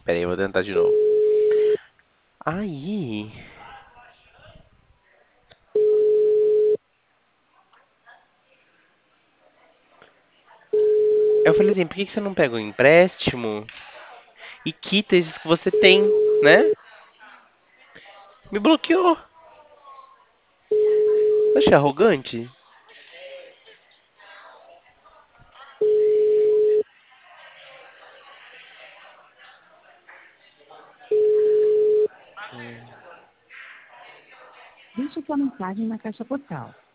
Pera aí, eu vou tentar de novo. Aí. Eu falei assim, por que que você não pega um empréstimo e quita esses que você tem, né? Me bloqueou. Achei arrogante. Deixe sua mensagem na caixa postal.